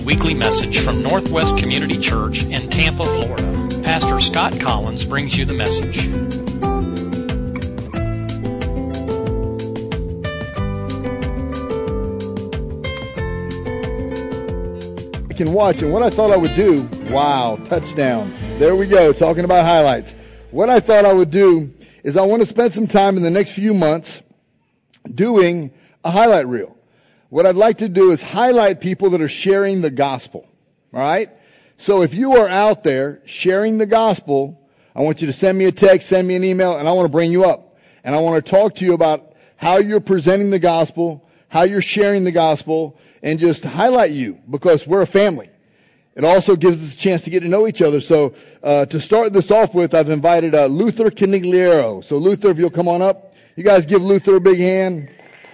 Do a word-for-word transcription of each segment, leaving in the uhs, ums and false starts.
weekly message from Northwest Community Church in Tampa, Florida. Pastor Scott Collins brings you the message. I can watch, and what I thought I would do, wow, touchdown. There we go, talking about highlights. What I thought I would do is I want to spend some time in the next few months doing a highlight reel. What I'd like to do is highlight people that are sharing the gospel. All right? So if you are out there sharing the gospel, I want you to send me a text, send me an email, and I want to bring you up. And I want to talk to you about how you're presenting the gospel, how you're sharing the gospel, and just highlight you, because we're a family. It also gives us a chance to get to know each other. So uh, to start this off with, I've invited uh, Luther Canigliaro. So Luther, if you'll come on up. You guys give Luther a big hand.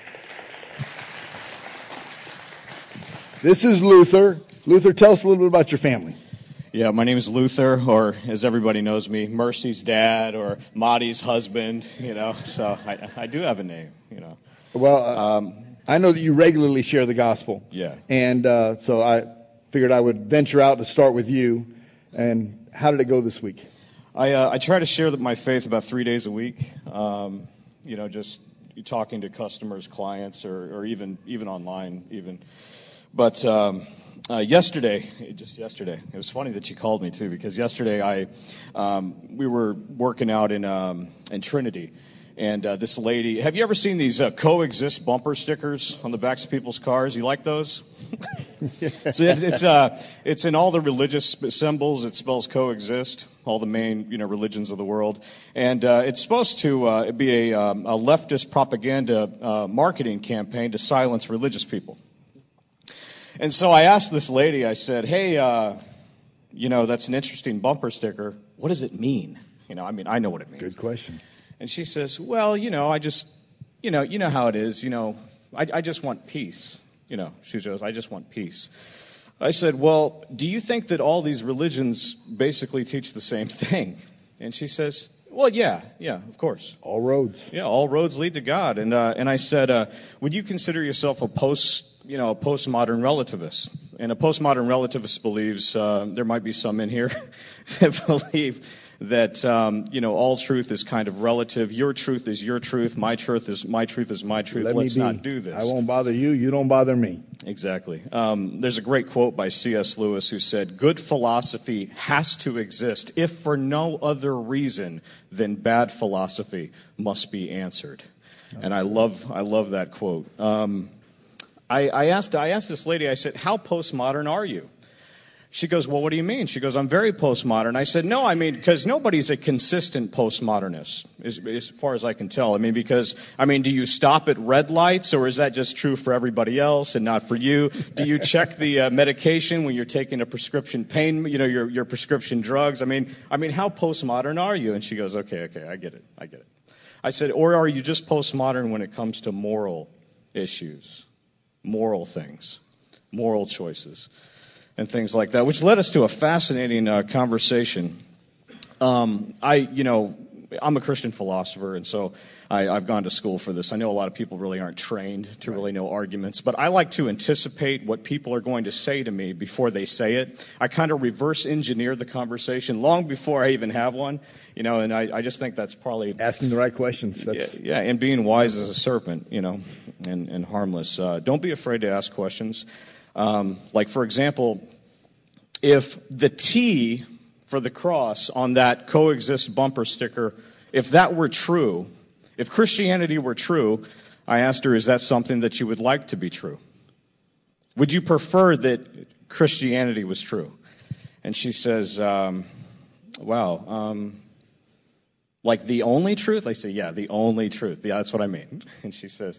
This is Luther. Luther, tell us a little bit about your family. Yeah, my name is Luther, or as everybody knows me, Mercy's dad or Marty's husband, you know. So I, I do have a name, you know. Well, uh, um, I know that you regularly share the gospel. Yeah. And uh, so I figured I would venture out to start with you. And how did it go this week? I uh, I try to share my faith about three days a week, um, you know, just talking to customers, clients, or, or even even online even. But um, uh, yesterday, just yesterday, it was funny that you called me too, because yesterday I um, we were working out in um, in Trinity, and uh, this lady. Have you ever seen these uh, coexist bumper stickers on the backs of people's cars? You like those? So it's it's, uh, it's in all the religious symbols. It spells coexist, all the main you know religions of the world, and uh, it's supposed to uh, be a, um, a leftist propaganda uh, marketing campaign to silence religious people. And so I asked this lady, I said, hey, uh, you know, that's an interesting bumper sticker. What does it mean? You know, I mean, I know what it means. Good question. And she says, well, you know, I just, you know, you know how it is. You know, I, I just want peace. You know, she goes, I just want peace. I said, well, do you think that all these religions basically teach the same thing? And she says, well, yeah, yeah, of course. All roads. Yeah, all roads lead to God. And uh, and I said, uh, would you consider yourself a post, you know, a postmodern relativist? And a postmodern relativist believes, uh, there might be some in here that believe that, um, you know, all truth is kind of relative. Your truth is your truth. My truth is my truth is my truth. Let Let's me be. not do this. I won't bother you. You don't bother me. Exactly. Um, there's a great quote by C S Lewis who said, good philosophy has to exist if for no other reason than bad philosophy must be answered. Okay. And I love, I love that quote. Um, I, I asked, I asked this lady, I said, how postmodern are you? She goes, well, what do you mean? She goes, I'm very postmodern. I said, no, I mean, because nobody's a consistent postmodernist, as, as far as I can tell. I mean, because, I mean, do you stop at red lights, or is that just true for everybody else and not for you? Do you check the uh, medication when you're taking a prescription pain, you know, your, your prescription drugs? I mean, I mean, how postmodern are you? And she goes, okay, okay, I get it, I get it. I said, or are you just postmodern when it comes to moral issues, moral things, moral choices? And things like that, which led us to a fascinating uh, conversation. Um, I, you know, I'm a Christian philosopher, and so I, I've gone to school for this. I know a lot of people really aren't trained to really know arguments, but I like to anticipate what people are going to say to me before they say it. I kind of reverse engineer the conversation long before I even have one, you know, and I, I just think that's probably asking the right questions. That's... Yeah, yeah, and being wise as a serpent, you know, and, and harmless. Uh, don't be afraid to ask questions. Um, like, for example, if the T for the cross on that coexist bumper sticker, if that were true, if Christianity were true, I asked her, is that something that you would like to be true? Would you prefer that Christianity was true? And she says, um, wow, um, like the only truth? I say, yeah, the only truth. Yeah, that's what I mean. And she says,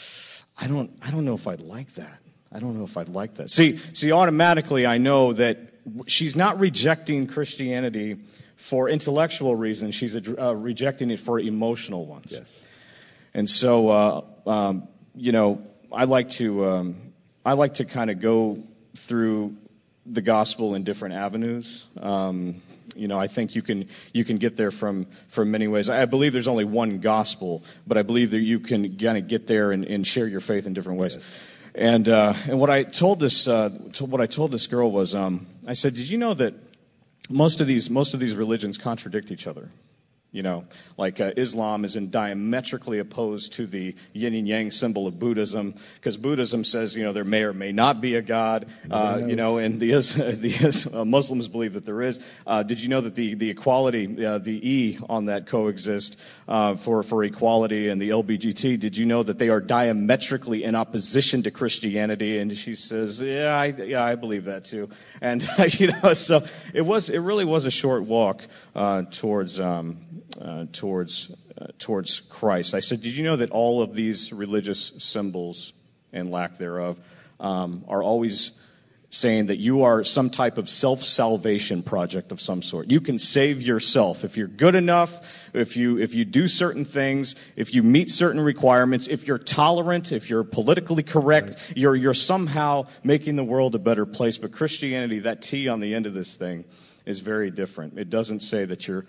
I don't, I don't know if I'd like that. I don't know if I'd like that. See, see, automatically I know that she's not rejecting Christianity for intellectual reasons. She's uh, rejecting it for emotional ones. Yes. And so, uh, um, you know, I like to, um, I like to kind of go through the gospel in different avenues. Um, you know, I think you can you can get there from from many ways. I believe there's only one gospel, but I believe that you can kind of get there and, and share your faith in different ways. Yes. And uh, and what I told this uh, to, what I told this girl was, um, I said, did you know that most of these most of these religions contradict each other? You know, like uh, Islam is in diametrically opposed to the yin and yang symbol of Buddhism, because Buddhism says, you know, there may or may not be a God, uh, you know, and the, the uh, Muslims believe that there is. Uh, did you know that the, the equality, uh, the E on that coexist uh, for, for equality, and the L G B T, did you know that they are diametrically in opposition to Christianity? And she says, yeah, I, yeah, I believe that too. And, you know, so it was, it really was a short walk uh, towards, um, Uh, towards uh, towards Christ. I said, did you know that all of these religious symbols and lack thereof um, are always saying that you are some type of self-salvation project of some sort. You can save yourself if you're good enough, if you if you do certain things, if you meet certain requirements, if you're tolerant, if you're politically correct, right. you're you're somehow making the world a better place. But Christianity, that T on the end of this thing, is very different. It doesn't say that you're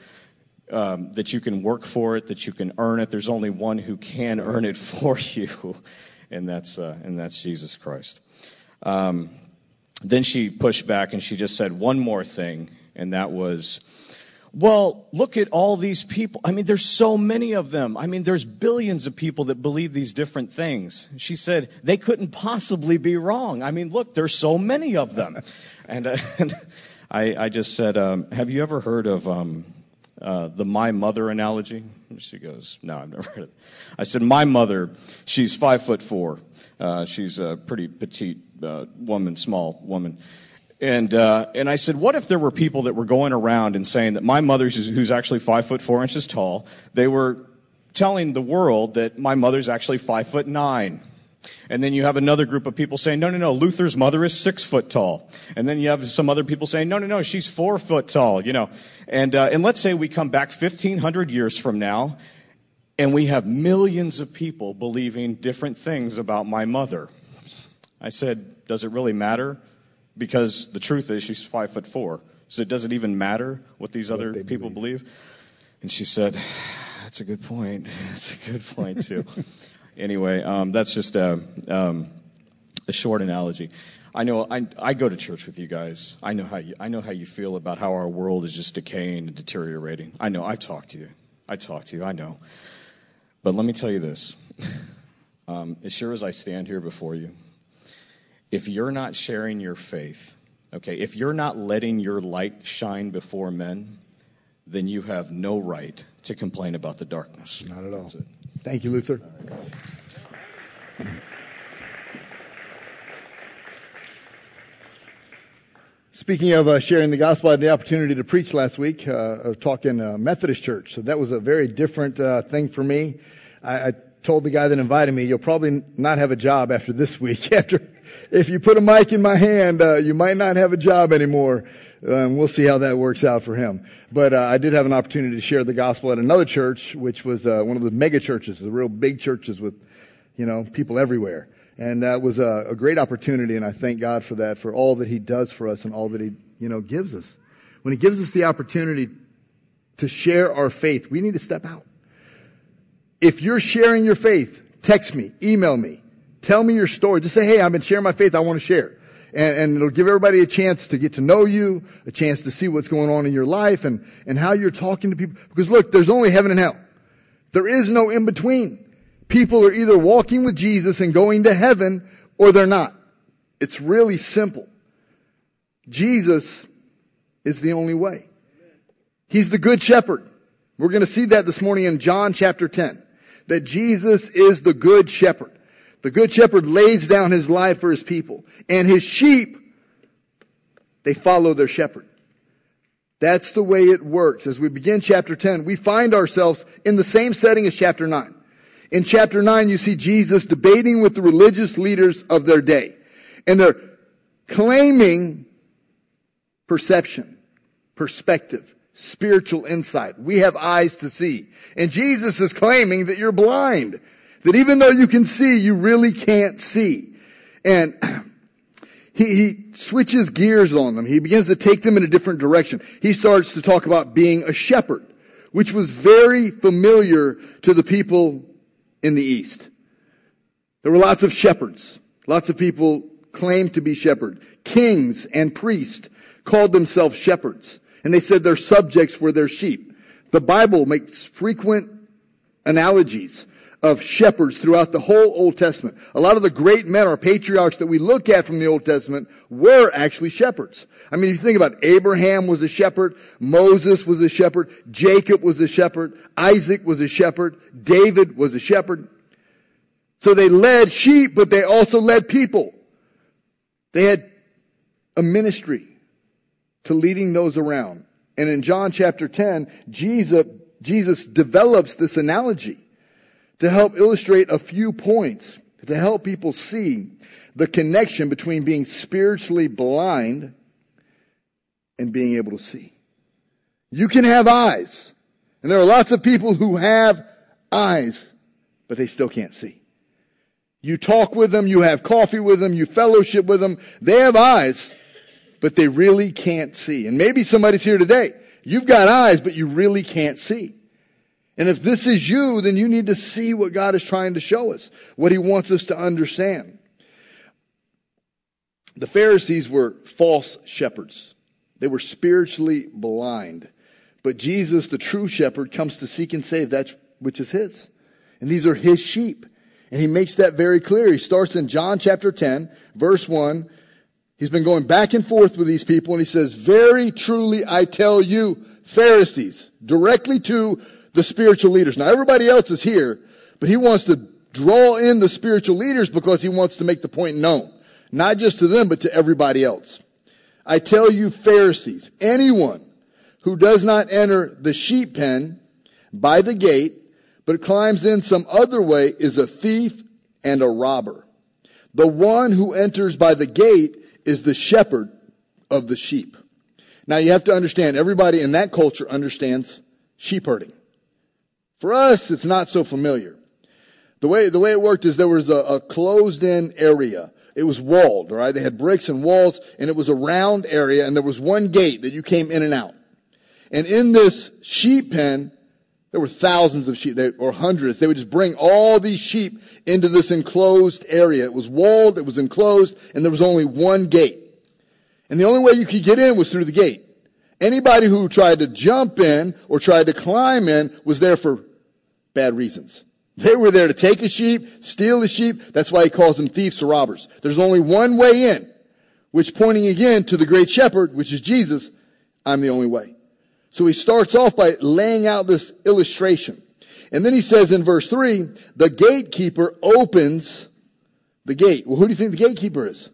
Um, that you can work for it, that you can earn it. There's only one who can earn it for you, and that's uh, and that's Jesus Christ. Um, then she pushed back and she just said one more thing, and that was, well, look at all these people. I mean, there's so many of them. I mean, there's billions of people that believe these different things. She said they couldn't possibly be wrong. I mean, look, there's so many of them. and, uh, and I, I just said, um, have you ever heard of um, Uh, the my mother analogy? She goes, no, I've never heard of it. I said, my mother, she's five foot four. Uh, she's a pretty petite uh, woman, small woman. And uh, and I said, what if there were people that were going around and saying that my mother, who's actually five foot four inches tall, they were telling the world that my mother's actually five foot nine. And then you have another group of people saying, no, no, no, Luther's mother is six foot tall. And then you have some other people saying, no, no, no, she's four foot tall, you know. And, uh, and let's say we come back fifteen hundred years from now, and we have millions of people believing different things about my mother. I said, does it really matter? Because the truth is she's five foot four. So does it even matter what these what other people believe. believe? And she said, that's a good point. That's a good point, too. Anyway, um, that's just a, um, a short analogy. I know I, I go to church with you guys. I know how you I know how you feel about how our world is just decaying and deteriorating. I know. I talk to you. I talk to you. I know. But let me tell you this: um, as sure as I stand here before you, if you're not sharing your faith, okay, if you're not letting your light shine before men, then you have no right to complain about the darkness. Not at all. Thank you, Luther. Speaking of uh, sharing the gospel, I had the opportunity to preach last week, uh, of talking uh, Methodist church. So that was a very different uh, thing for me. I, I told the guy that invited me, you'll probably not have a job after this week. After, if you put a mic in my hand, uh, you might not have a job anymore. Um, we'll see how that works out for him. But uh, I did have an opportunity to share the gospel at another church, which was uh, one of the mega churches, the real big churches with, you know, people everywhere. And that was a, a great opportunity, and I thank God for that, for all that He does for us and all that He, you know, gives us. When He gives us the opportunity to share our faith, we need to step out. If you're sharing your faith, text me, email me, tell me your story. Just say, hey, I've been sharing my faith, I want to share. And, and it'll give everybody a chance to get to know you, a chance to see what's going on in your life and, and how you're talking to people. Because look, there's only heaven and hell. There is no in between. People are either walking with Jesus and going to heaven, or they're not. It's really simple. Jesus is the only way. He's the good shepherd. We're going to see that this morning in John chapter ten. That Jesus is the good shepherd. The good shepherd lays down his life for his people. And his sheep, they follow their shepherd. That's the way it works. As we begin chapter ten, we find ourselves in the same setting as chapter nine. In chapter nine, you see Jesus debating with the religious leaders of their day. And they're claiming perception, perspective, spiritual insight. We have eyes to see. And Jesus is claiming that you're blind. That even though you can see, you really can't see. And he, he switches gears on them. He begins to take them in a different direction. He starts to talk about being a shepherd, which was very familiar to the people in the East. There were lots of shepherds, Lots of people claim to be shepherd. Kings and priests called themselves shepherds, and they said their subjects were their sheep. The Bible makes frequent analogies of shepherds throughout the whole Old Testament. A lot of the great men or patriarchs that we look at from the Old Testament were actually shepherds. I mean, if you think about it, Abraham was a shepherd, Moses was a shepherd, Jacob was a shepherd, Isaac was a shepherd, David was a shepherd. So they led sheep, but they also led people. They had a ministry to leading those around. And in John chapter ten, Jesus, Jesus develops this analogy to help illustrate a few points, to help people see the connection between being spiritually blind and being able to see. You can have eyes, and there are lots of people who have eyes, but they still can't see. You talk with them, you have coffee with them, you fellowship with them. They have eyes, but they really can't see. And maybe somebody's here today. You've got eyes, but you really can't see. And if this is you, then you need to see what God is trying to show us, what He wants us to understand. The Pharisees were false shepherds. They were spiritually blind. But Jesus, the true shepherd, comes to seek and save that which is His. And these are His sheep. And He makes that very clear. He starts in John chapter ten, verse one. He's been going back and forth with these people, and He says, "Very truly I tell you, Pharisees," directly to the spiritual leaders. Now everybody else is here, but He wants to draw in the spiritual leaders because He wants to make the point known. Not just to them, but to everybody else. "I tell you, Pharisees, anyone who does not enter the sheep pen by the gate, but climbs in some other way, is a thief and a robber. The one who enters by the gate is the shepherd of the sheep." Now you have to understand, everybody in that culture understands sheep herding. For us, it's not so familiar. The way, the way it worked is there was a, a closed-in area. It was walled, all right? They had bricks and walls, and it was a round area, and there was one gate that you came in and out. And in this sheep pen, there were thousands of sheep, or hundreds. They would just bring all these sheep into this enclosed area. It was walled, it was enclosed, and there was only one gate. And the only way you could get in was through the gate. Anybody who tried to jump in or tried to climb in was there for bad reasons. They were there to take a sheep, steal a sheep. That's why He calls them thieves or robbers. There's only one way in, which pointing again to the great shepherd, which is Jesus, I'm the only way. So He starts off by laying out this illustration. And then He says in verse three, the gatekeeper opens the gate. Well, who do you think the gatekeeper is?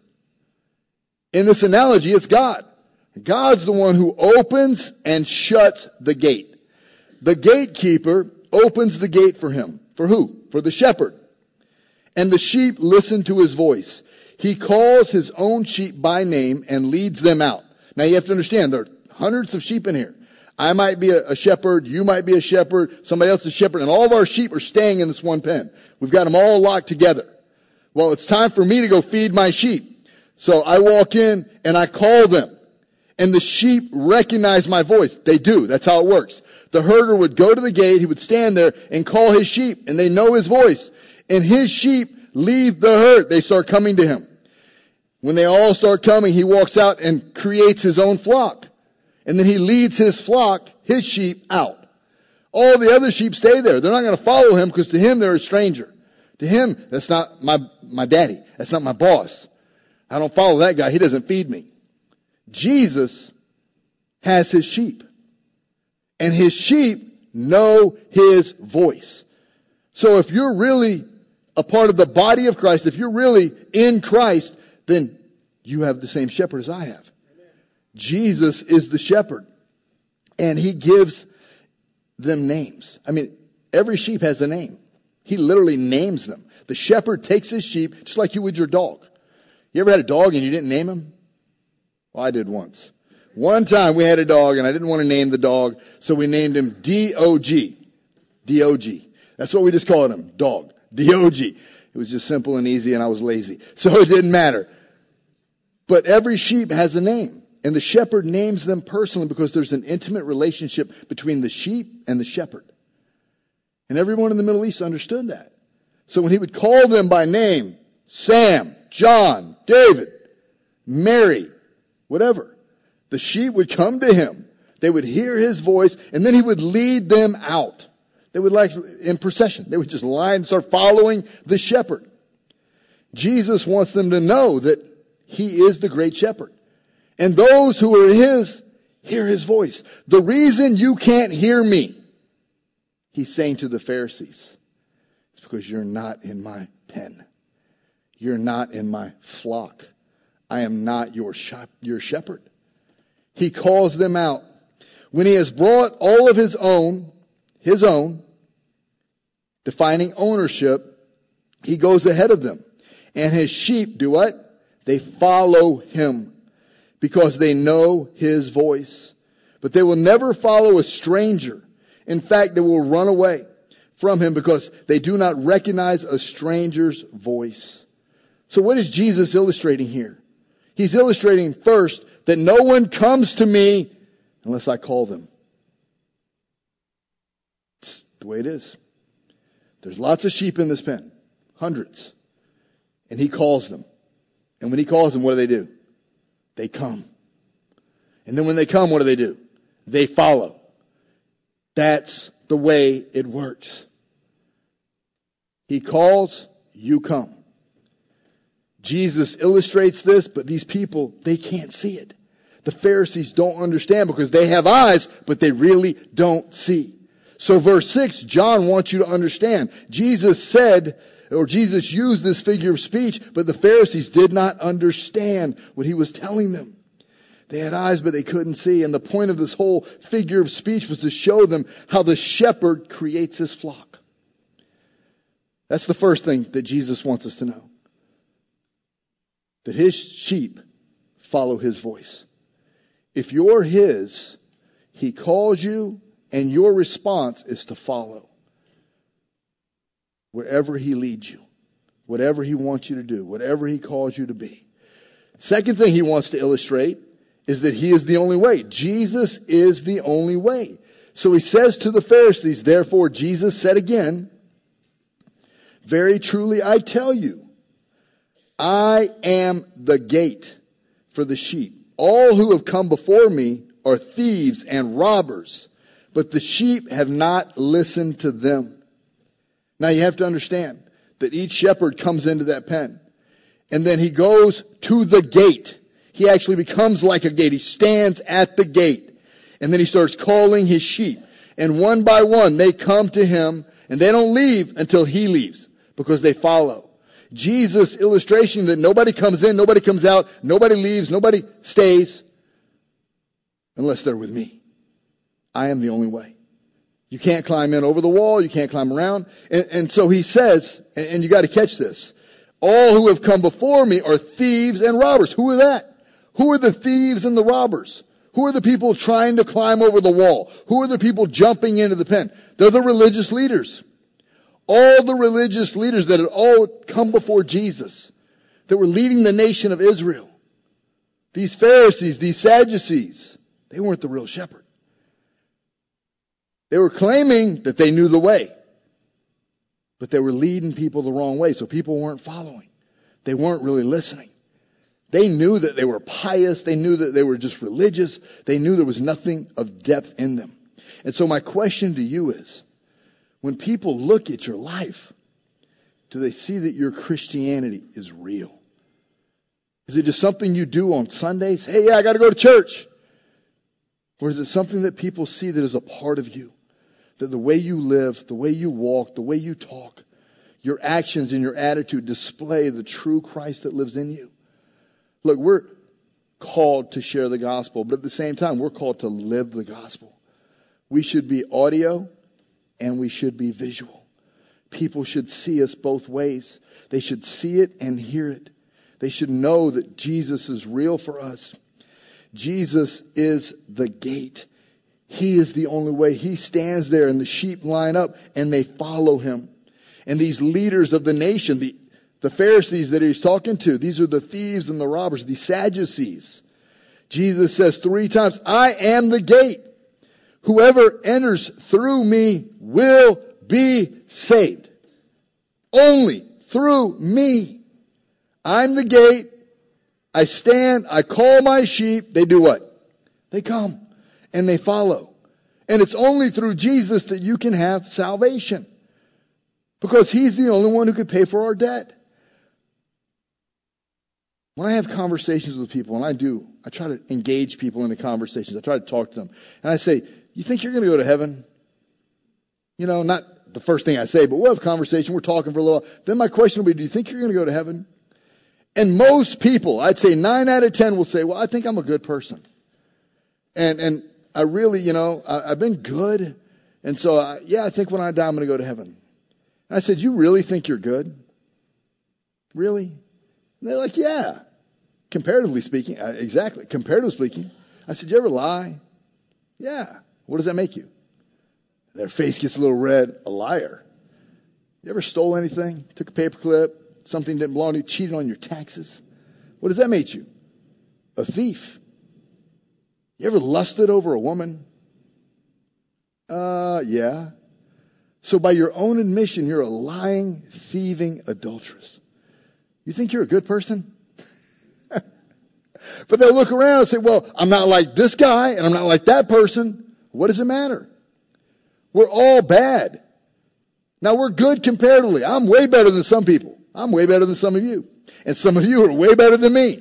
In this analogy, it's God. God's the one who opens and shuts the gate. The gatekeeper opens the gate for him. For who? For the shepherd. And the sheep listen to His voice. He calls His own sheep by name and leads them out. Now you have to understand, there are hundreds of sheep in here. I might be a shepherd, you might be a shepherd, somebody else is a shepherd, and all of our sheep are staying in this one pen. We've got them all locked together. Well, it's time for me to go feed my sheep. So I walk in and I call them. And the sheep recognize my voice. They do. That's how it works. The herder would go to the gate, he would stand there and call his sheep, and they know his voice. And his sheep leave the herd. They start coming to him. When they all start coming, he walks out and creates his own flock. And then he leads his flock, his sheep, out. All the other sheep stay there. They're not going to follow him because to him they're a stranger. To him, that's not my, my daddy. That's not my boss. I don't follow that guy. He doesn't feed me. Jesus has His sheep. And His sheep know His voice. So if you're really a part of the body of Christ, if you're really in Christ, then you have the same shepherd as I have. Jesus is the shepherd. And He gives them names. I mean, every sheep has a name. He literally names them. The shepherd takes his sheep just like you would your dog. You ever had a dog and you didn't name him? Well, I did once. One time we had a dog and I didn't want to name the dog, so we named him D O G. D O G. That's what we just called him. Dog. D O G. It was just simple and easy and I was lazy. So it didn't matter. But every sheep has a name. And the shepherd names them personally because there's an intimate relationship between the sheep and the shepherd. And everyone in the Middle East understood that. So when he would call them by name, Sam, John, David, Mary, whatever. The sheep would come to him. They would hear his voice, and then he would lead them out. They would like in procession. They would just line and start following the shepherd. Jesus wants them to know that he is the great shepherd. And those who are his hear his voice. The reason you can't hear me, he's saying to the Pharisees, it's because you're not in my pen. You're not in my flock. I am not your shep- your shepherd. He calls them out. When he has brought all of his own, his own, defining ownership, he goes ahead of them. And his sheep do what? They follow him because they know his voice. But they will never follow a stranger. In fact, they will run away from him because they do not recognize a stranger's voice. So what is Jesus illustrating here? He's illustrating first that no one comes to me unless I call them. It's the way it is. There's lots of sheep in this pen. Hundreds. And he calls them. And when he calls them, what do they do? They come. And then when they come, what do they do? They follow. That's the way it works. He calls, you come. Jesus illustrates this, but these people, they can't see it. The Pharisees don't understand because they have eyes, but they really don't see. So verse six, John wants you to understand. Jesus said, or Jesus used this figure of speech, but the Pharisees did not understand what he was telling them. They had eyes, but they couldn't see. And the point of this whole figure of speech was to show them how the shepherd creates his flock. That's the first thing that Jesus wants us to know. That his sheep follow his voice. If you're his, he calls you, and your response is to follow. Wherever he leads you. Whatever he wants you to do. Whatever he calls you to be. Second thing he wants to illustrate is that he is the only way. Jesus is the only way. So he says to the Pharisees, therefore Jesus said again, very truly I tell you, I am the gate for the sheep. All who have come before me are thieves and robbers, but the sheep have not listened to them. Now you have to understand that each shepherd comes into that pen, and then he goes to the gate. He actually becomes like a gate. He stands at the gate, and then he starts calling his sheep. And one by one, they come to him, and they don't leave until he leaves, because they follow. Jesus' illustration that nobody comes in, nobody comes out, nobody leaves, nobody stays, unless they're with me. I am the only way. You can't climb in over the wall, you can't climb around. And, and so he says, and, and you got to catch this, all who have come before me are thieves and robbers. Who are that? Who are the thieves and the robbers? Who are the people trying to climb over the wall? Who are the people jumping into the pen? They're the religious leaders. All the religious leaders that had all come before Jesus, that were leading the nation of Israel. These Pharisees, these Sadducees, they weren't the real shepherd. They were claiming that they knew the way, but they were leading people the wrong way, so people weren't following. They weren't really listening. They knew that they were pious. They knew that they were just religious. They knew there was nothing of depth in them. And so my question to you is, when people look at your life, do they see that your Christianity is real? Is it just something you do on Sundays? Hey, yeah, I got to go to church. Or is it something that people see that is a part of you? That the way you live, the way you walk, the way you talk, your actions and your attitude display the true Christ that lives in you? Look, we're called to share the gospel, but at the same time, we're called to live the gospel. We should be audio and we should be visual. People should see us both ways. They should see it and hear it. They should know that Jesus is real for us. Jesus is the gate. He is the only way. He stands there and the sheep line up and they follow him. And these leaders of the nation, the, the Pharisees that he's talking to, these are the thieves and the robbers, the Sadducees. Jesus says three times, I am the gate. Whoever enters through me will be saved. Only through me. I'm the gate. I stand. I call my sheep. They do what? They come and they follow. And it's only through Jesus that you can have salvation. Because He's the only one who could pay for our debt. When I have conversations with people, and I do, I try to engage people into conversations. I try to talk to them. And I say, you think you're going to go to heaven? You know, not the first thing I say, but we'll have a conversation. We're talking for a little while. Then my question will be, do you think you're going to go to heaven? And most people, I'd say nine out of ten will say, well, I think I'm a good person. And and I really, you know, I, I've been good. And so, I, yeah, I think when I die, I'm going to go to heaven. And I said, you really think you're good? Really? And they're like, yeah. Comparatively speaking, uh, exactly. Comparatively speaking. I said, you ever lie? Yeah. What does that make you? Their face gets a little red. A liar. You ever stole anything? Took a paperclip? Something didn't belong to you? Cheated on your taxes? What does that make you? A thief. You ever lusted over a woman? Uh, yeah. So by your own admission, you're a lying, thieving adulteress. You think you're a good person? But they'll look around and say, well, I'm not like this guy and I'm not like that person. What does it matter? We're all bad. Now we're good comparatively. I'm way better than some people. I'm way better than some of you. And some of you are way better than me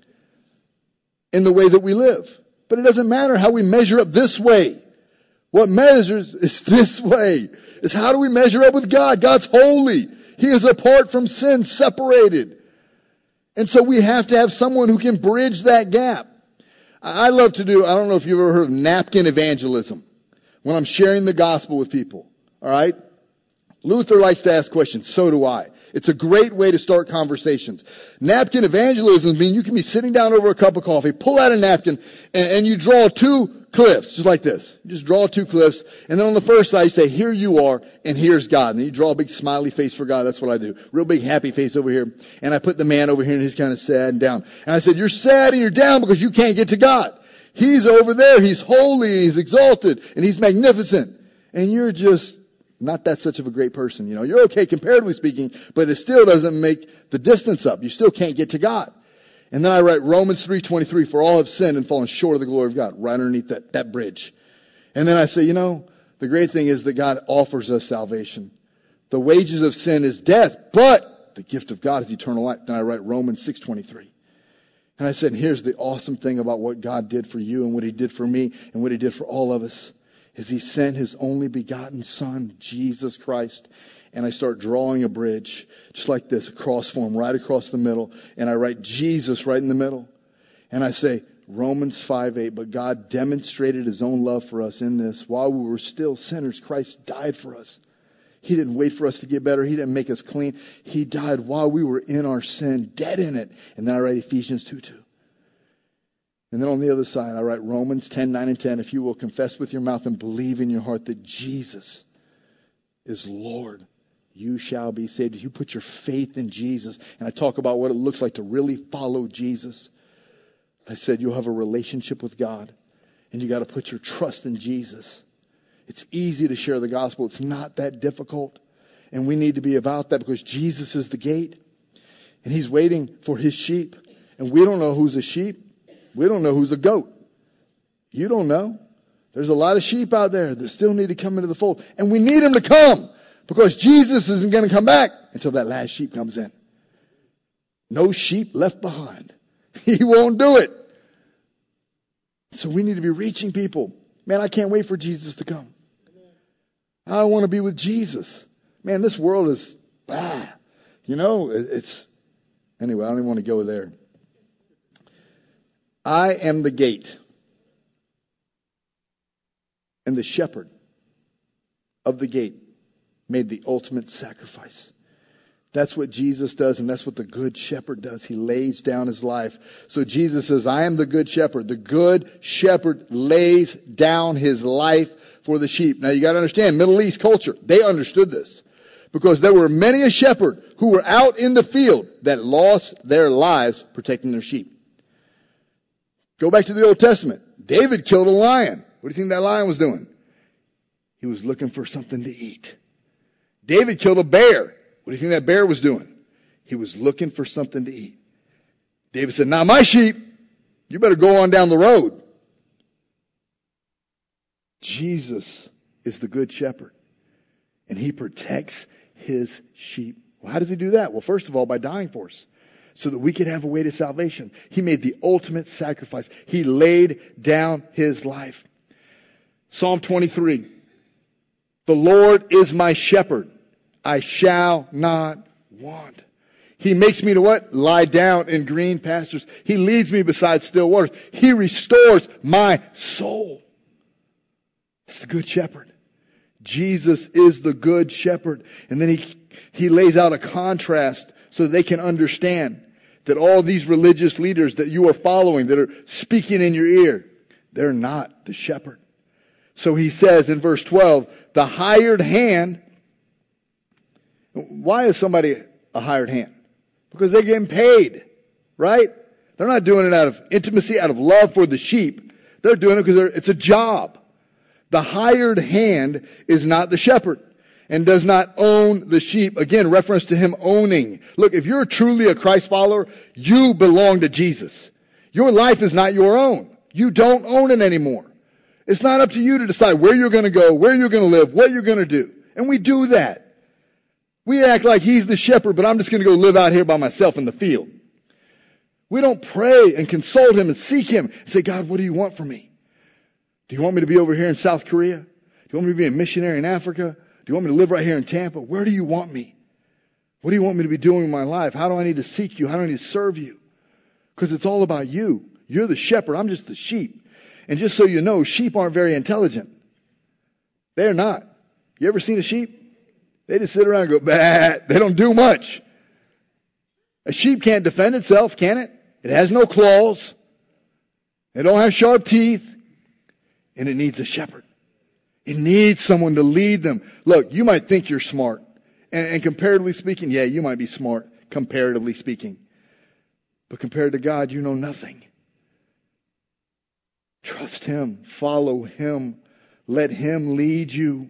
in the way that we live. But it doesn't matter how we measure up this way. What measures is this way. Is how do we measure up with God? God's holy. He is apart from sin, separated. And so we have to have someone who can bridge that gap. I love to do, I don't know if you've ever heard of napkin evangelism. When I'm sharing the gospel with people. All right? Luther likes to ask questions. So do I. It's a great way to start conversations. Napkin evangelism means you can be sitting down over a cup of coffee, pull out a napkin, and, and you draw two cliffs, just like this. You just draw two cliffs, and then on the first side you say, here you are, and here's God. And then you draw a big smiley face for God. That's what I do. Real big happy face over here. And I put the man over here, and he's kind of sad and down. And I said, you're sad and you're down because you can't get to God. He's over there. He's holy, and he's exalted, and he's magnificent. And you're just not that such of a great person. You know, you're okay comparatively speaking, but it still doesn't make the distance up. You still can't get to God. And then I write Romans three twenty-three, for all have sinned and fallen short of the glory of God, right underneath that, that bridge. And then I say, you know, the great thing is that God offers us salvation. The wages of sin is death, but the gift of God is eternal life. Then I write Romans six twenty-three. And I said, and here's the awesome thing about what God did for you and what He did for me and what He did for all of us. Is He sent His only begotten Son, Jesus Christ. And I start drawing a bridge, just like this, a cross form right across the middle. And I write Jesus right in the middle. And I say, Romans five eight, but God demonstrated His own love for us in this. While we were still sinners, Christ died for us. He didn't wait for us to get better. He didn't make us clean. He died while we were in our sin, dead in it. And then I write Ephesians two two. And then on the other side, I write Romans ten nine and ten. If you will confess with your mouth and believe in your heart that Jesus is Lord, you shall be saved. If you put your faith in Jesus, and I talk about what it looks like to really follow Jesus, I said you'll have a relationship with God, and you got to put your trust in Jesus. It's easy to share the gospel. It's not that difficult. And we need to be about that because Jesus is the gate, and He's waiting for His sheep. And we don't know who's a sheep. We don't know who's a goat. You don't know. There's a lot of sheep out there that still need to come into the fold. And we need them to come because Jesus isn't going to come back until that last sheep comes in. No sheep left behind. He won't do it. So we need to be reaching people. Man, I can't wait for Jesus to come. I want to be with Jesus. Man, this world is, ah, you know, it's, anyway, I don't even want to go there. I am the gate and the shepherd of the gate made the ultimate sacrifice. That's what Jesus does, and that's what the good shepherd does. He lays down his life. So Jesus says, I am the good shepherd. The good shepherd lays down his life for the sheep. Now you got to understand, Middle East culture, they understood this. Because there were many a shepherd who were out in the field that lost their lives protecting their sheep. Go back to the Old Testament. David killed a lion. What do you think that lion was doing? He was looking for something to eat. David killed a bear. What do you think that bear was doing? He was looking for something to eat. David said, "Not my sheep. You better go on down the road." Jesus is the good shepherd, and he protects his sheep. Well, how does he do that? Well, first of all, by dying for us, so that we could have a way to salvation. He made the ultimate sacrifice. He laid down his life. Psalm twenty-three. The Lord is my shepherd. I shall not want. He makes me to what? Lie down in green pastures. He leads me beside still waters. He restores my soul. It's the good shepherd. Jesus is the good shepherd. And then he, he lays out a contrast so they can understand that all these religious leaders that you are following, that are speaking in your ear, they're not the shepherd. So he says in verse twelve, the hired hand. Why is somebody a hired hand? Because they're getting paid, right? They're not doing it out of intimacy, out of love for the sheep. They're doing it because it's a job. The hired hand is not the shepherd and does not own the sheep. Again, reference to him owning. Look, if you're truly a Christ follower, you belong to Jesus. Your life is not your own. You don't own it anymore. It's not up to you to decide where you're going to go, where you're going to live, what you're going to do. And we do that. We act like he's the shepherd, but I'm just going to go live out here by myself in the field. We don't pray and consult him and seek him and say, God, what do you want from me? Do you want me to be over here in South Korea? Do you want me to be a missionary in Africa? Do you want me to live right here in Tampa? Where do you want me? What do you want me to be doing in my life? How do I need to seek you? How do I need to serve you? Because it's all about you. You're the shepherd. I'm just the sheep. And just so you know, sheep aren't very intelligent. They're not. You ever seen a sheep? They just sit around and go, bah. They don't do much. A sheep can't defend itself, can it? It has no claws. It don't have sharp teeth. And it needs a shepherd. It needs someone to lead them. Look, you might think you're smart. And, and comparatively speaking, yeah, you might be smart, comparatively speaking. But compared to God, you know nothing. Trust him. Follow him. Let him lead you.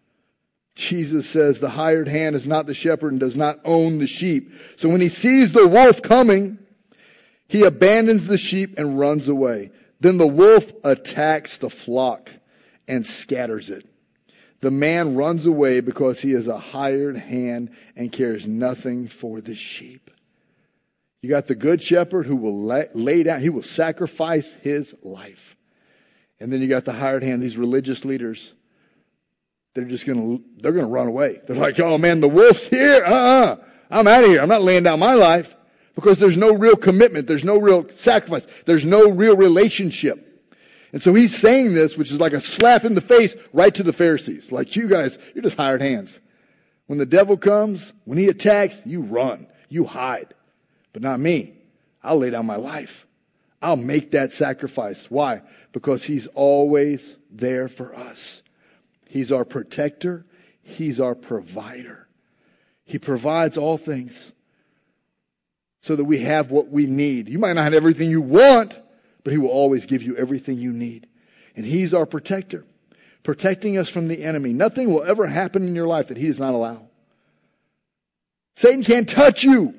Jesus says the hired hand is not the shepherd and does not own the sheep. So when he sees the wolf coming, he abandons the sheep and runs away. Then the wolf attacks the flock and scatters it. The man runs away because he is a hired hand and cares nothing for the sheep. You got the good shepherd who will lay, lay down, he will sacrifice his life. And then you got the hired hand, these religious leaders. They're just going to, they're going to run away. They're like, oh man, the wolf's here. Uh-uh. I'm out of here. I'm not laying down my life. Because there's no real commitment. There's no real sacrifice. There's no real relationship. And so he's saying this, which is like a slap in the face right to the Pharisees. Like, you guys, you're just hired hands. When the devil comes, when he attacks, you run. You hide. But not me. I'll lay down my life. I'll make that sacrifice. Why? Because he's always there for us. He's our protector. He's our provider. He provides all things so that we have what we need. You might not have everything you want, but he will always give you everything you need. And he's our protector, protecting us from the enemy. Nothing will ever happen in your life that he does not allow. Satan can't touch you.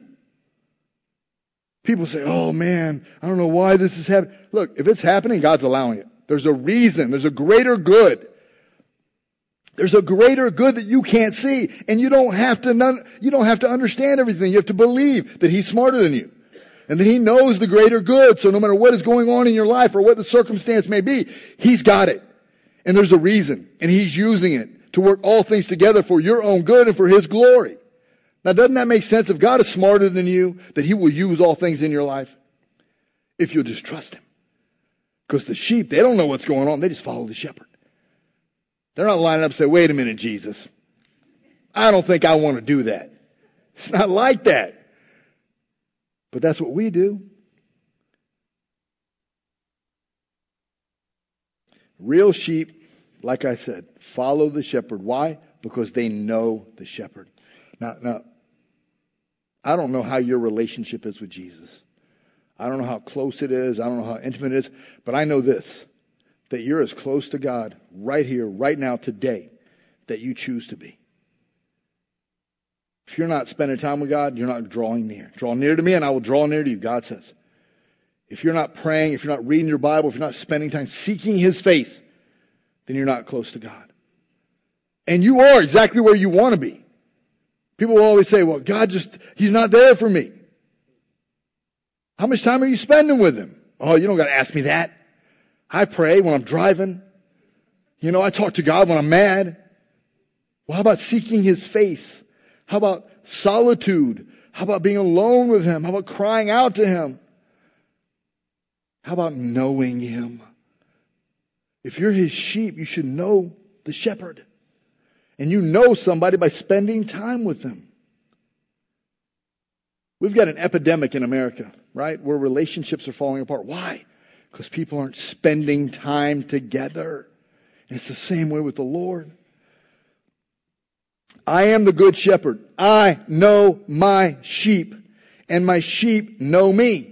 People say, oh man, I don't know why this is happening. Look, if it's happening, God's allowing it. There's a reason. There's a greater good. There's a greater good that you can't see. And you don't have to, none, you don't have to understand everything. You have to believe that he's smarter than you. And that he knows the greater good. So no matter what is going on in your life or what the circumstance may be, he's got it. And there's a reason. And he's using it to work all things together for your own good and for his glory. Now doesn't that make sense? If God is smarter than you, that he will use all things in your life? If you'll just trust him. Because the sheep, they don't know what's going on. They just follow the shepherd. They're not lining up and say, wait a minute, Jesus. I don't think I want to do that. It's not like that. But that's what we do. Real sheep, like I said, follow the shepherd. Why? Because they know the shepherd. Now, now, I don't know how your relationship is with Jesus. I don't know how close it is. I don't know how intimate it is. But I know this. That you're as close to God right here, right now, today, that you choose to be. If you're not spending time with God, you're not drawing near. Draw near to me and I will draw near to you, God says. If you're not praying, if you're not reading your Bible, if you're not spending time seeking His face, then you're not close to God. And you are exactly where you want to be. People will always say, well, God just, He's not there for me. How much time are you spending with Him? Oh, you don't got to ask me that. I pray when I'm driving. You know, I talk to God when I'm mad. Well, how about seeking His face? How about solitude? How about being alone with Him? How about crying out to Him? How about knowing Him? If you're His sheep, you should know the shepherd. And you know somebody by spending time with them. We've got an epidemic in America, right? Where relationships are falling apart. Why? Because people aren't spending time together. And it's the same way with the Lord. I am the good shepherd. I know my sheep, and my sheep know me.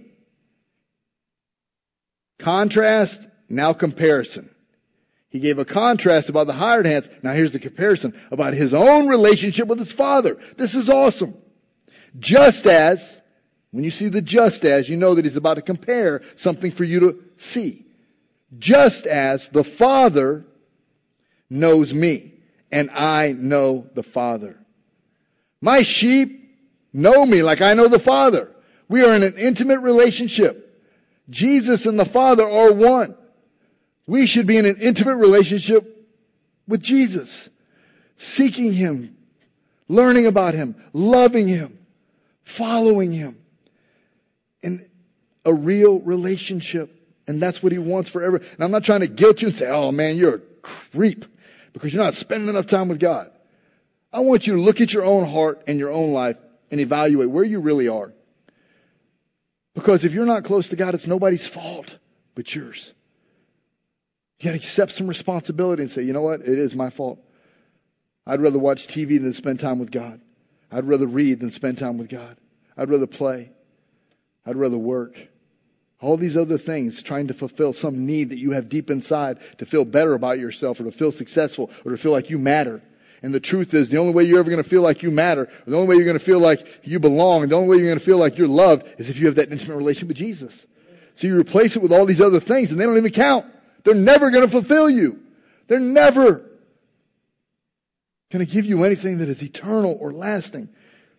Contrast, now comparison. He gave a contrast about the hired hands. Now here's the comparison about His own relationship with His Father. This is awesome. Just as, when you see the just as, you know that He's about to compare something for you to see. Just as the Father knows me, and I know the Father. My sheep know me like I know the Father. We are in an intimate relationship. Jesus and the Father are one. We should be in an intimate relationship with Jesus. Seeking Him, learning about Him, loving Him, following Him. And a real relationship. And that's what He wants forever. And I'm not trying to guilt you and say, oh man, you're a creep because you're not spending enough time with God. I want you to look at your own heart and your own life and evaluate where you really are. Because if you're not close to God, it's nobody's fault but yours. You got to accept some responsibility and say, you know what? It is my fault. I'd rather watch T V than spend time with God. I'd rather read than spend time with God. I'd rather play. I'd rather work. All these other things trying to fulfill some need that you have deep inside to feel better about yourself or to feel successful or to feel like you matter. And the truth is, the only way you're ever going to feel like you matter, or the only way you're going to feel like you belong, and the only way you're going to feel like you're loved is if you have that intimate relationship with Jesus. So you replace it with all these other things and they don't even count. They're never going to fulfill you. They're never going to give you anything that is eternal or lasting.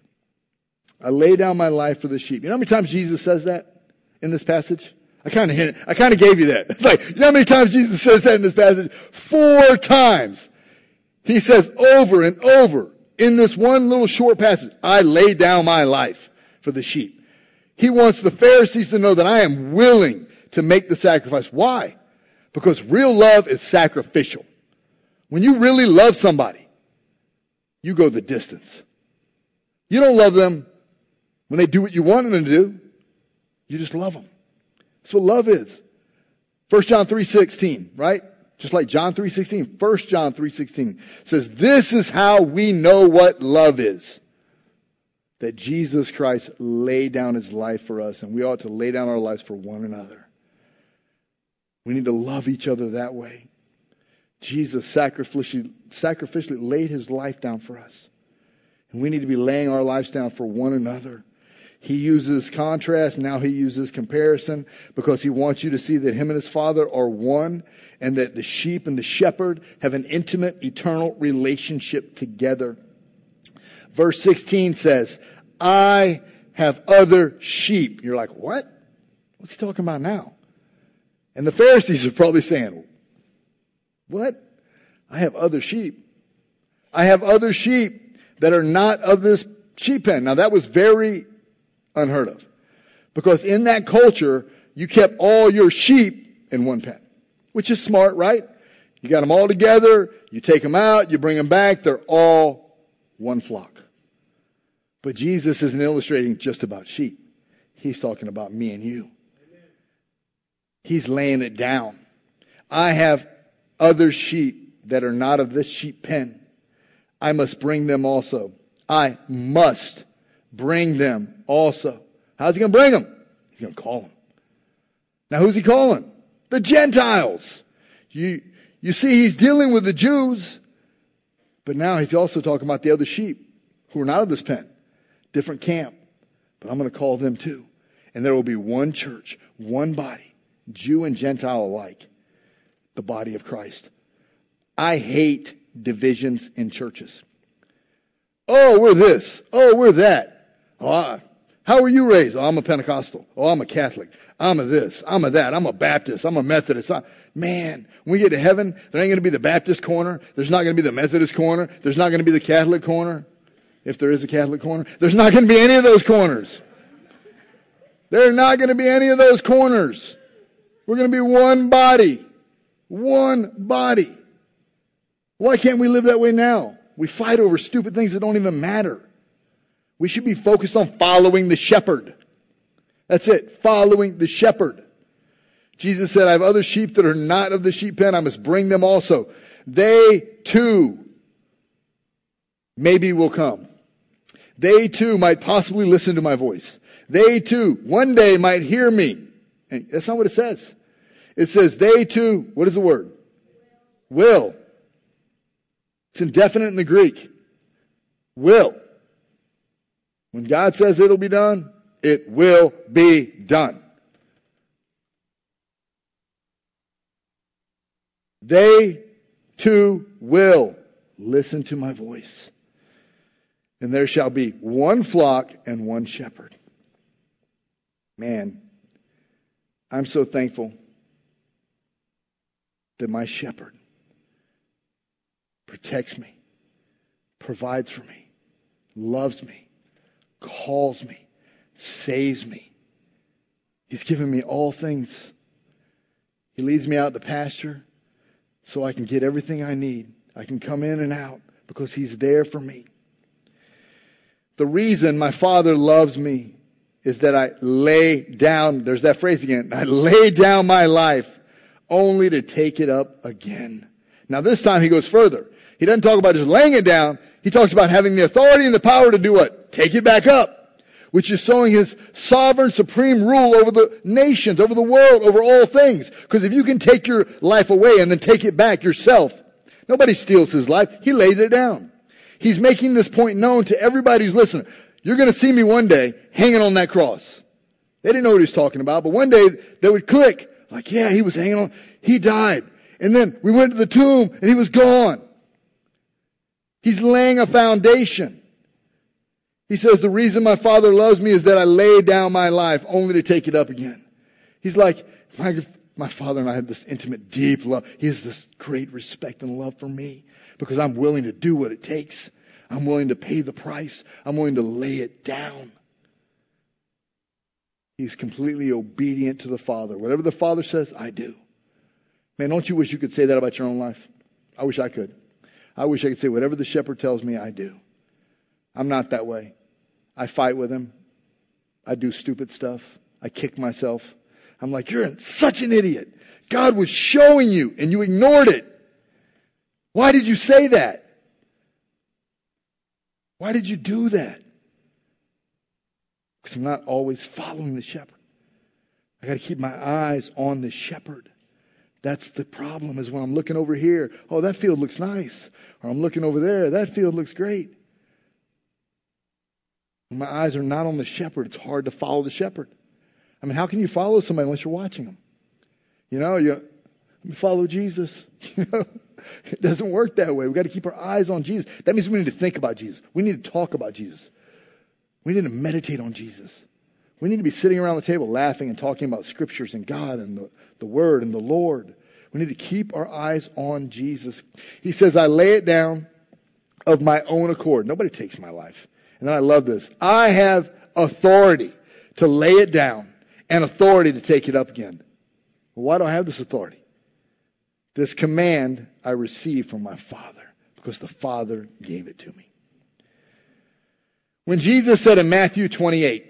I lay down my life for the sheep. You know how many times Jesus says that in this passage? I kind of hint, I kind of gave you that. It's like, you know how many times Jesus says that in this passage? Four times. He says over and over in this one little short passage, I lay down my life for the sheep. He wants the Pharisees to know that I am willing to make the sacrifice. Why? Because real love is sacrificial. When you really love somebody, you go the distance. You don't love them when they do what you want them to do. You just love them. That's what love is. First John three sixteen, right? Just like John three sixteen. First John three sixteen says, this is how we know what love is. That Jesus Christ laid down His life for us, and we ought to lay down our lives for one another. We need to love each other that way. Jesus sacrificially, sacrificially laid His life down for us. And we need to be laying our lives down for one another. He uses contrast, now He uses comparison, because He wants you to see that Him and His Father are one, and that the sheep and the shepherd have an intimate, eternal relationship together. Verse sixteen says, I have other sheep. You're like, what? What's He talking about now? And the Pharisees are probably saying, what? I have other sheep. I have other sheep that are not of this sheep pen. Now that was very unheard of. Because in that culture, you kept all your sheep in one pen. Which is smart, right? You got them all together, you take them out, you bring them back, they're all one flock. But Jesus isn't illustrating just about sheep. He's talking about me and you. He's laying it down. I have other sheep that are not of this sheep pen. I must bring them also. I must bring them also. How's He going to bring them? He's going to call them. Now who's He calling? The Gentiles. You, you see, He's dealing with the Jews, but now He's also talking about the other sheep. who are not of this pen, different camp, but I'm going to call them too. And there will be one church, one body, Jew and Gentile alike, the body of Christ. I hate divisions in churches. Oh, we're this. Oh, we're that. Oh, I, how were you raised? Oh, I'm a Pentecostal. Oh, I'm a Catholic. I'm a this. I'm a that. I'm a Baptist. I'm a Methodist. I, man, when we get to heaven, there ain't going to be the Baptist corner. There's not going to be the Methodist corner. There's not going to be the Catholic corner. If there is a Catholic corner, there's not going to be any of those corners. There are not going to be any of those corners. We're going to be one body. One body. Why can't we live that way now? We fight over stupid things that don't even matter. We should be focused on following the shepherd. That's it. Following the shepherd. Jesus said, I have other sheep that are not of the sheep pen. I must bring them also. They too maybe will come. They too might possibly listen to my voice. They too one day might hear me. And that's not what it says. It says they too, what is the word? Will. It's indefinite in the Greek. Will. When God says it'll be done, it will be done. They too will listen to my voice. And there shall be one flock and one shepherd. Man, I'm so thankful that my shepherd protects me, provides for me, loves me, calls me, saves me. He's given me all things. He leads me out to pasture so I can get everything I need. I can come in and out because He's there for me. The reason my Father loves me is that I lay down, there's that phrase again, I lay down my life only to take it up again. Now this time He goes further. He doesn't talk about just laying it down. He talks about having the authority and the power to do what? Take it back up. Which is showing His sovereign, supreme rule over the nations, over the world, over all things. Because if you can take your life away and then take it back yourself, nobody steals His life. He laid it down. He's making this point known to everybody who's listening. You're going to see me one day hanging on that cross. They didn't know what He was talking about, but one day they would click. Like, yeah, He was hanging on. He died. And then we went to the tomb and He was gone. He's laying a foundation. He says, the reason my Father loves me is that I lay down my life only to take it up again. He's like, my, my Father and I have this intimate, deep love. He has this great respect and love for me because I'm willing to do what it takes. I'm willing to pay the price. I'm willing to lay it down. He's completely obedient to the Father. Whatever the Father says, I do. Man, don't you wish you could say that about your own life? I wish I could. I wish I could say whatever the shepherd tells me, I do. I'm not that way. I fight with Him. I do stupid stuff. I kick myself. I'm like, you're such an idiot. God was showing you and you ignored it. Why did you say that? Why did you do that? Because I'm not always following the shepherd. I got to keep my eyes on the shepherd. That's the problem, is when I'm looking over here, oh, that field looks nice. Or I'm looking over there, that field looks great. When my eyes are not on the shepherd, it's hard to follow the shepherd. I mean, how can you follow somebody unless you're watching them? You know, you let me follow Jesus. You know, it doesn't work that way. We've got to keep our eyes on Jesus. That means we need to think about Jesus. We need to talk about Jesus. We need to meditate on Jesus. We need to be sitting around the table laughing and talking about scriptures and God and the, the Word and the Lord. We need to keep our eyes on Jesus. He says, I lay it down of my own accord. Nobody takes my life. And then I love this. I have authority to lay it down and authority to take it up again. Well, why do I have this authority? This command I received from my Father because the Father gave it to me. When Jesus said in Matthew twenty-eight,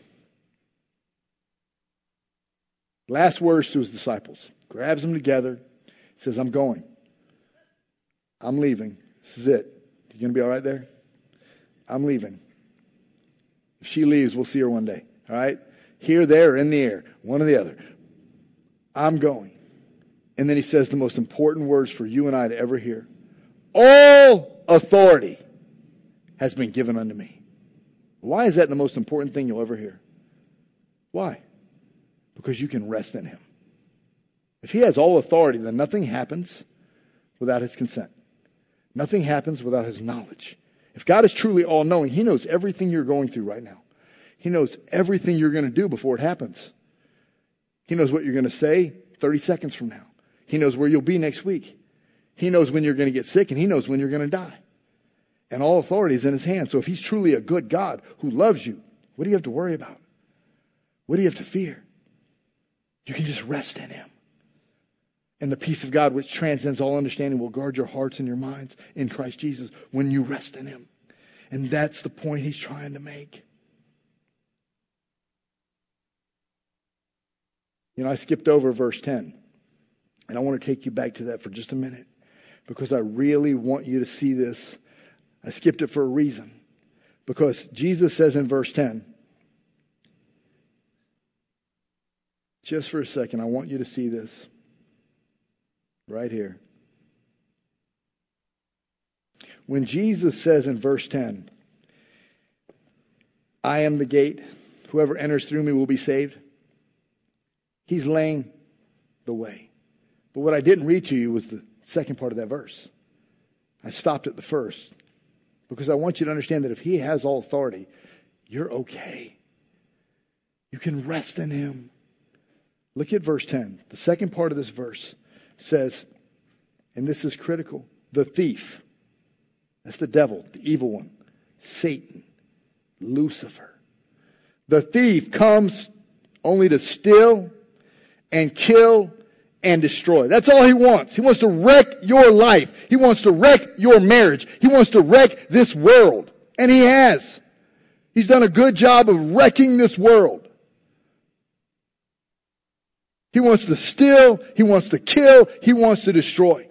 last words to His disciples, grabs them together, says, I'm going. I'm leaving. This is it. You going to be all right there? I'm leaving. If she leaves, we'll see her one day. All right? Here, there, or in the air. One or the other. I'm going. And then He says the most important words for you and I to ever hear. All authority has been given unto me. Why is that the most important thing you'll ever hear? Why? Because you can rest in him. If he has all authority, then nothing happens without his consent. Nothing happens without his knowledge. If God is truly all-knowing, he knows everything you're going through right now. He knows everything you're going to do before it happens. He knows what you're going to say thirty seconds from now. He knows where you'll be next week. He knows when you're going to get sick, and he knows when you're going to die. And all authority is in his hands. So if he's truly a good God who loves you, what do you have to worry about? What do you have to fear? You can just rest in him. And the peace of God, which transcends all understanding, will guard your hearts and your minds in Christ Jesus when you rest in him. And that's the point he's trying to make. You know, I skipped over verse ten. And I want to take you back to that for just a minute, because I really want you to see this. I skipped it for a reason. Because Jesus says in verse ten, just for a second, I want you to see this right here. When Jesus says in verse ten, I am the gate, whoever enters through me will be saved, he's laying the way. But what I didn't read to you was the second part of that verse. I stopped at the first because I want you to understand that if he has all authority, you're okay. You can rest in him. Look at verse ten. The second part of this verse says, and this is critical, the thief, that's the devil, the evil one, Satan, Lucifer. The thief comes only to steal and kill and destroy. That's all he wants. He wants to wreck your life. He wants to wreck your marriage. He wants to wreck this world. And he has. He's done a good job of wrecking this world. He wants to steal. He wants to kill. He wants to destroy.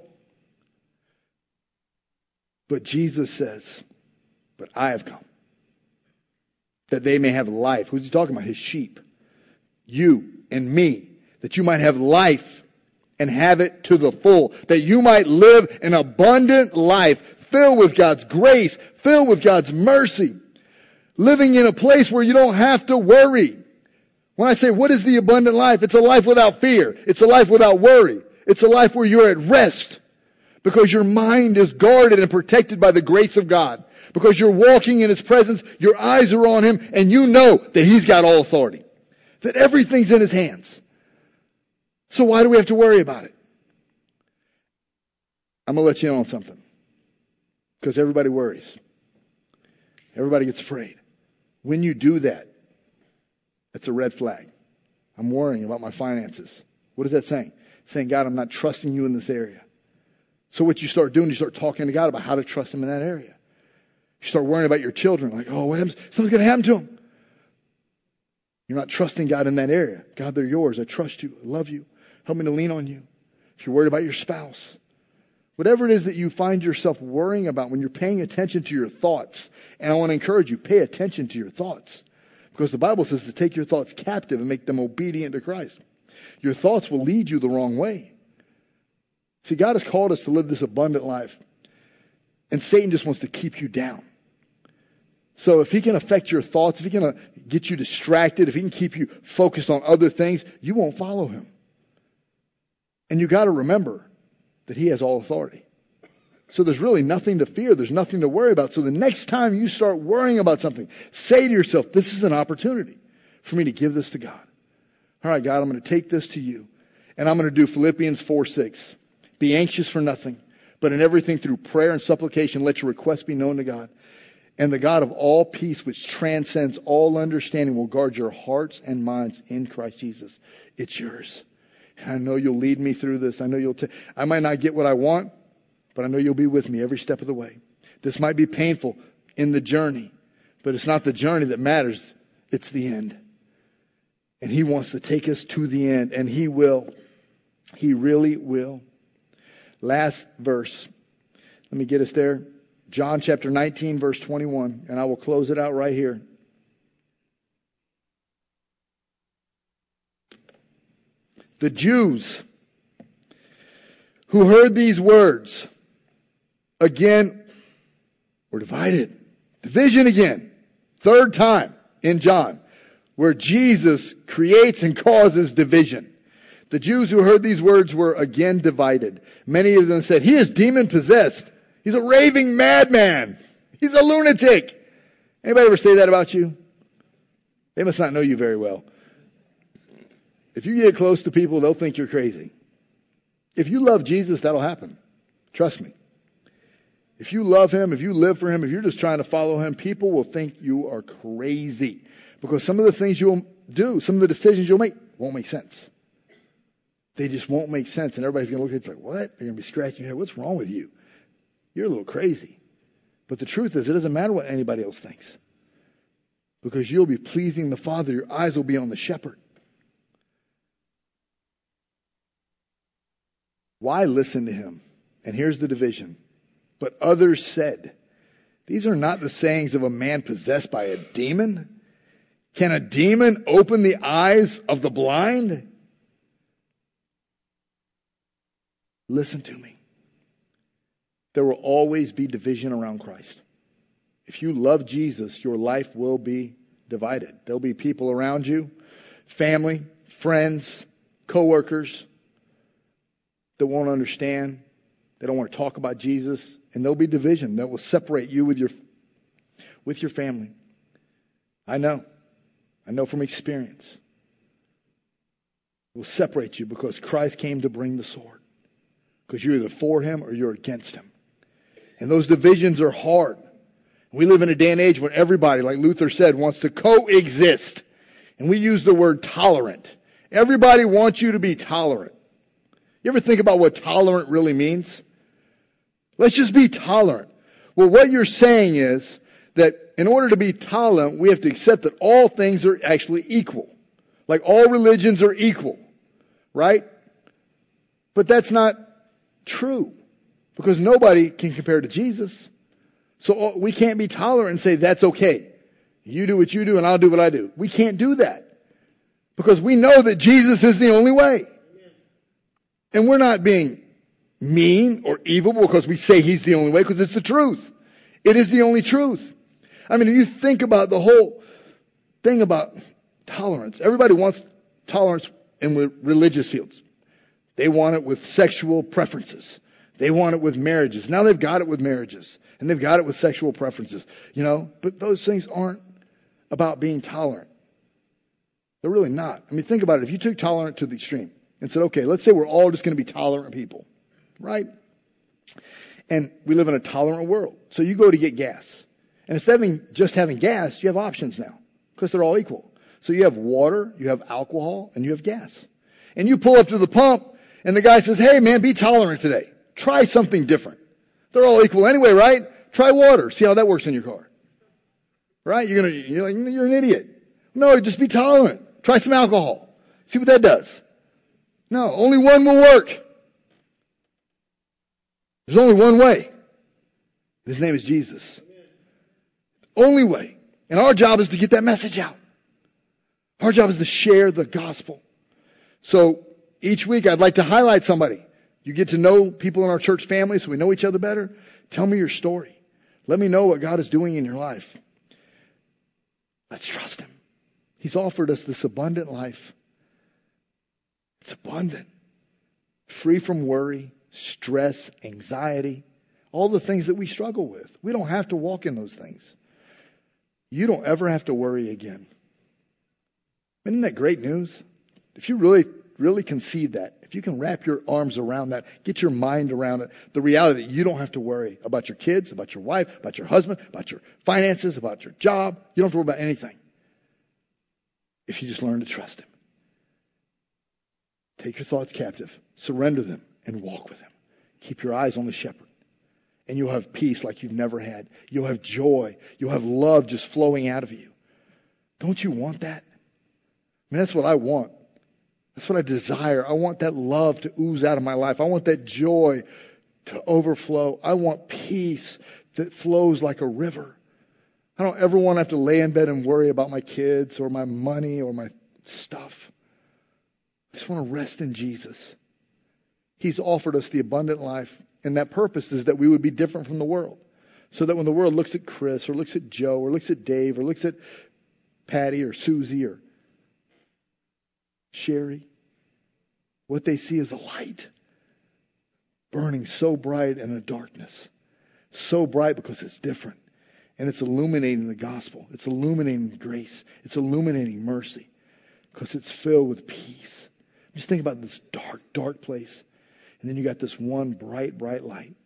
But Jesus says, but I have come that they may have life. Who's he talking about? His sheep. You and me. That you might have life and have it to the full. That you might live an abundant life filled with God's grace, filled with God's mercy. Living in a place where you don't have to worry. When I say, what is the abundant life? It's a life without fear. It's a life without worry. It's a life where you're at rest. Because your mind is guarded and protected by the grace of God. Because you're walking in his presence, your eyes are on him, and you know that he's got all authority. That everything's in his hands. So why do we have to worry about it? I'm going to let you in on something. Because everybody worries. Everybody gets afraid. When you do that, that's a red flag. I'm worrying about my finances. What is that saying? It's saying, God, I'm not trusting you in this area. So what you start doing, you start talking to God about how to trust him in that area. You start worrying about your children. Like, oh, what happens? Something's going to happen to them. You're not trusting God in that area. God, they're yours. I trust you. I love you. Help me to lean on you. If you're worried about your spouse, whatever it is that you find yourself worrying about when you're paying attention to your thoughts, and I want to encourage you, pay attention to your thoughts. Because the Bible says to take your thoughts captive and make them obedient to Christ. Your thoughts will lead you the wrong way. See, God has called us to live this abundant life. And Satan just wants to keep you down. So if he can affect your thoughts, if he can get you distracted, if he can keep you focused on other things, you won't follow him. And you got to remember that he has all authority. So there's really nothing to fear. There's nothing to worry about. So the next time you start worrying about something, say to yourself, this is an opportunity for me to give this to God. All right, God, I'm going to take this to you. And I'm going to do Philippians four six. Be anxious for nothing, but in everything through prayer and supplication, let your requests be known to God. And the God of all peace, which transcends all understanding, will guard your hearts and minds in Christ Jesus. It's yours. And I know you'll lead me through this. I know you'll, t- I might not get what I want, but I know you'll be with me every step of the way. This might be painful in the journey, but it's not the journey that matters. It's the end. And he wants to take us to the end, and he will. He really will. Last verse. Let me get us there. John chapter nineteen, verse twenty-one, and I will close it out right here. The Jews who heard these words, again, were divided. Division again. Third time in John, where Jesus creates and causes division. The Jews who heard these words were again divided. Many of them said, he is demon possessed. He's a raving madman. He's a lunatic. Anybody ever say that about you? They must not know you very well. If you get close to people, they'll think you're crazy. If you love Jesus, that'll happen. Trust me. If you love him, if you live for him, if you're just trying to follow him, people will think you are crazy. Because some of the things you'll do, some of the decisions you'll make won't make sense. They just won't make sense. And everybody's going to look at you like, what? They're going to be scratching your head. What's wrong with you? You're a little crazy. But the truth is, it doesn't matter what anybody else thinks. Because you'll be pleasing the Father. Your eyes will be on the shepherd. Why listen to him? And here's the division. But others said, these are not the sayings of a man possessed by a demon. Can a demon open the eyes of the blind? Listen to me. There will always be division around Christ. If you love Jesus, your life will be divided. There'll be people around you, family, friends, coworkers that won't understand. They don't want to talk about Jesus. And there'll be division that will separate you with your, with your family. I know. I know from experience. It will separate you because Christ came to bring the sword. Because you're either for him or you're against him. And those divisions are hard. We live in a day and age when everybody, like Luther said, wants to coexist. And we use the word tolerant. Everybody wants you to be tolerant. You ever think about what tolerant really means? Let's just be tolerant. Well, what you're saying is that in order to be tolerant, we have to accept that all things are actually equal. Like all religions are equal. Right? But that's not true. Because nobody can compare to Jesus. So we can't be tolerant and say, that's okay. You do what you do and I'll do what I do. We can't do that. Because we know that Jesus is the only way. And we're not being mean or evil because we say he's the only way, because it's the truth. It is the only truth. I mean, if you think about the whole thing about tolerance, everybody wants tolerance in religious fields. They want it with sexual preferences. They want it with marriages. Now they've got it with marriages. And they've got it with sexual preferences. You know, but those things aren't about being tolerant. They're really not. I mean, think about it. If you took tolerant to the extreme and said, okay, let's say we're all just going to be tolerant people. Right? And we live in a tolerant world. So you go to get gas. And instead of just having gas, you have options now. Because they're all equal. So you have water, you have alcohol, and you have gas. And you pull up to the pump, and the guy says, hey man, be tolerant today. Try something different. They're all equal anyway, right? Try water. See how that works in your car. Right? You're gonna, you're like, you're an idiot. No, just be tolerant. Try some alcohol. See what that does. No, only one will work. There's only one way. His name is Jesus. Only way. And our job is to get that message out. Our job is to share the gospel. So each week I'd like to highlight somebody. You get to know people in our church family so we know each other better. Tell me your story. Let me know what God is doing in your life. Let's trust him. He's offered us this abundant life. It's abundant. Free from worry, stress, anxiety, all the things that we struggle with. We don't have to walk in those things. You don't ever have to worry again. Isn't that great news? If you really, really conceive that, if you can wrap your arms around that, get your mind around it, the reality that you don't have to worry about your kids, about your wife, about your husband, about your finances, about your job. You don't have to worry about anything. If you just learn to trust him. Take your thoughts captive, surrender them, and walk with him. Keep your eyes on the shepherd. And you'll have peace like you've never had. You'll have joy. You'll have love just flowing out of you. Don't you want that? I mean, that's what I want. That's what I desire. I want that love to ooze out of my life. I want that joy to overflow. I want peace that flows like a river. I don't ever want to have to lay in bed and worry about my kids or my money or my stuff. I just want to rest in Jesus. He's offered us the abundant life. And that purpose is that we would be different from the world. So that when the world looks at Chris or looks at Joe or looks at Dave or looks at Patty or Susie or Sherry, what they see is a light burning so bright in the darkness. So bright because it's different. And it's illuminating the gospel. It's illuminating grace. It's illuminating mercy because it's filled with peace. Just think about this dark, dark place. And then you got this one bright, bright light.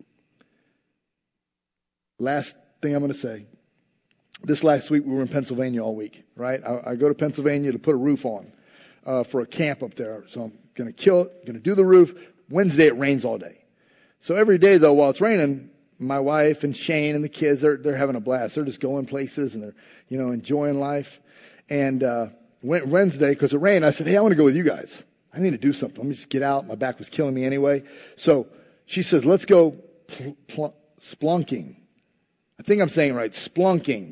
Last thing I'm going to say. This last week we were in Pennsylvania all week, right? I, I go to Pennsylvania to put a roof on uh, for a camp up there. So I'm going to kill it, going to do the roof. Wednesday it rains all day. So every day though, while it's raining, my wife and Shane and the kids, they're they're having a blast. They're just going places and they're, you know, enjoying life. And uh, Wednesday, because it rained, I said, hey, I want to go with you guys. I need to do something. Let me just get out. My back was killing me anyway. So she says, let's go pl- pl- splunking. I think I'm saying it right. Splunking.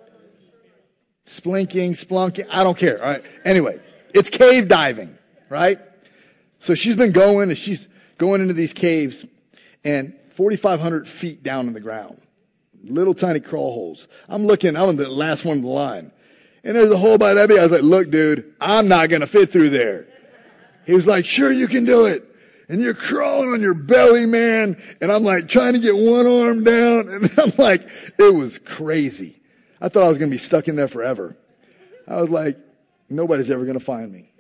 Splinking, splunking. I don't care. All right. Anyway, it's cave diving, right? So she's been going and she's going into these caves and forty-five hundred feet down in the ground. Little tiny crawl holes. I'm looking, I'm the last one in the line. And there's a hole by that big. I was like, look, dude, I'm not going to fit through there. He was like, sure, you can do it. And you're crawling on your belly, man. And I'm like trying to get one arm down. And I'm like, it was crazy. I thought I was going to be stuck in there forever. I was like, nobody's ever going to find me.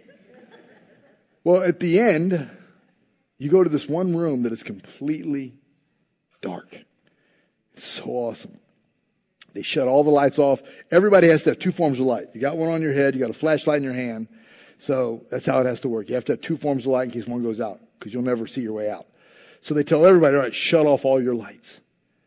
Well, at the end, you go to this one room that is completely dark. It's so awesome. They shut all the lights off. Everybody has to have two forms of light. You got one on your head. You got a flashlight in your hand. So that's how it has to work. You have to have two forms of light in case one goes out because you'll never see your way out. So they tell everybody, all right, shut off all your lights.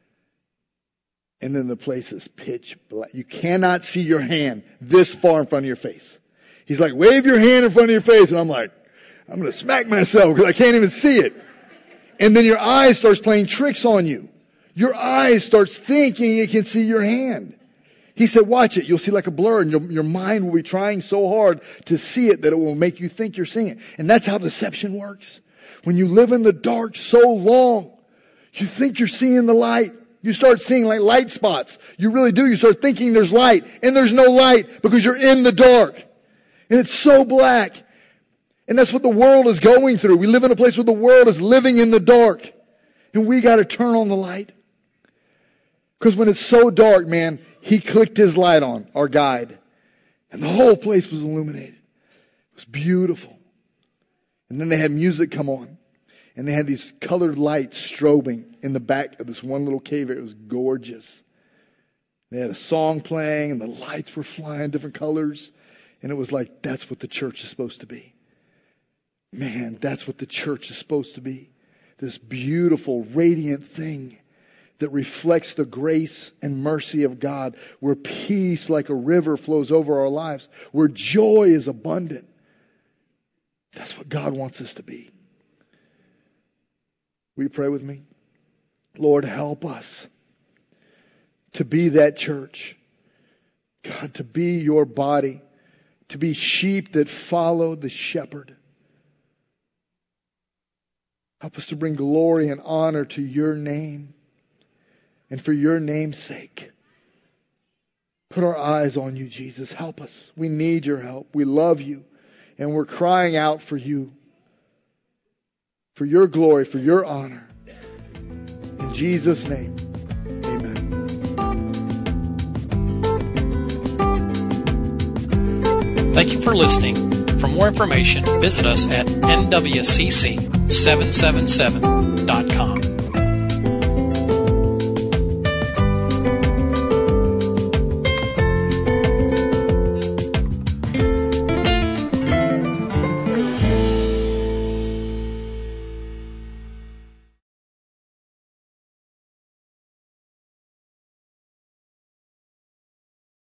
And then the place is pitch black. You cannot see your hand this far in front of your face. He's like, wave your hand in front of your face. And I'm like, I'm going to smack myself because I can't even see it. And then your eye starts playing tricks on you. Your eye starts thinking it can see your hand. He said, watch it. You'll see like a blur and your, your mind will be trying so hard to see it that it will make you think you're seeing it. And that's how deception works. When you live in the dark so long, you think you're seeing the light. You start seeing like light spots. You really do. You start thinking there's light and there's no light because you're in the dark. And it's so black. And that's what the world is going through. We live in a place where the world is living in the dark. And we got to turn on the light. Because when it's so dark, man, he clicked his light on, our guide. And the whole place was illuminated. It was beautiful. And then they had music come on. And they had these colored lights strobing in the back of this one little cave. It was gorgeous. They had a song playing and the lights were flying different colors. And it was like, that's what the church is supposed to be. Man, that's what the church is supposed to be. This beautiful, radiant thing that reflects the grace and mercy of God, where peace like a river flows over our lives, where joy is abundant. That's what God wants us to be. Will you pray with me? Lord, help us to be that church. God, to be your body, to be sheep that follow the shepherd. Help us to bring glory and honor to your name. And for your name's sake, put our eyes on you, Jesus. Help us. We need your help. We love you. And we're crying out for you. For your glory, for your honor. In Jesus' name, amen. Thank you for listening. For more information, visit us at N W C C seven seven seven dot com.